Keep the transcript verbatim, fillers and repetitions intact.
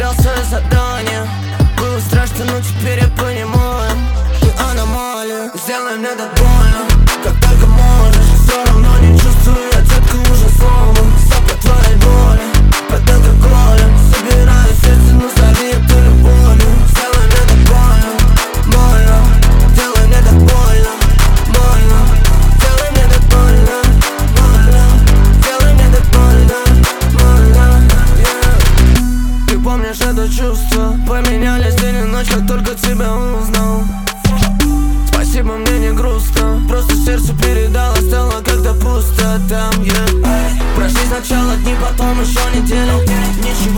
проверял свое задание. Было страшно, но теперь я понимаю, ты аномалия. Сделай мне так больно, как только можешь. Все равно не чувствую, я детка уже сломан. Стоп от твоей боли, под алкоголем. Собираю сердце, но зови это любовью. Сделай мне так больно, больно. Делай мне так больно, больно. Делай мне так больно, больно. Делай мне так больно, больно, yeah. Ты помнишь это чувство? Поменялись день и ночь, как только тебя узнал. Спасибо, мне не грустно. Просто сердце передало, стало как-то пусто там, yeah. Прошли сначала дни, потом еще недели. Ничего